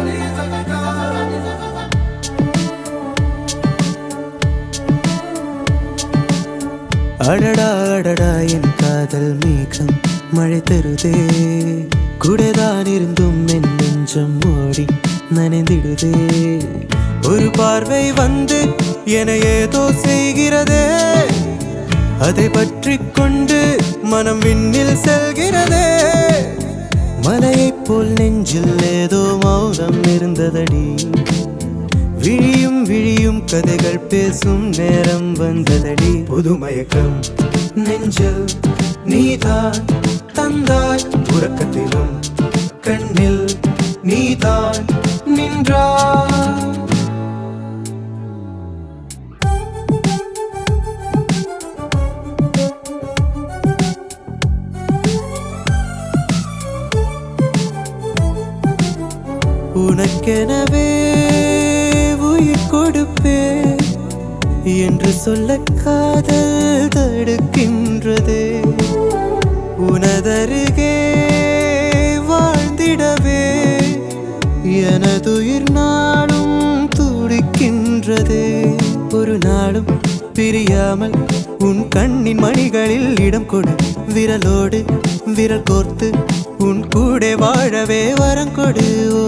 அடடா அடடா என் காதல் மேகம் மழை தருதே கூடதான் இருந்தும் என் நெஞ்சம் ஓடி நனைந்திடுதே ஒரு பார்வை வந்து என ஏதோ செய்கிறதே அதை பற்றி கொண்டு மனம் விண்ணில் செல்கிறதே மலையைப் போல் நெஞ்சில் ஏதோ மௌனம் இருந்ததடி விழியும் விழியும் கதைகள் பேசும் நேரம் வந்ததடி புது மயக்கம் நெஞ்சில் நீதான் தந்தாய் உறக்கத்திலும் கண்ணில் நீதான் நின்றாய் உனக்கெனவே உயிர் கொடுப்பே என்று சொல்ல காதல் தடுக்கின்றதே உனதருகே வாழ்ந்திடவே எனதுயிர் நாளும் துடிக்கின்றதே ஒரு நாளும் பிரியாமல் உன் கண்ணின் மணிகளில் இடம் கொடு விரலோடு விரல் கோர்த்து உன் கூட வாழவே வரம் கொடு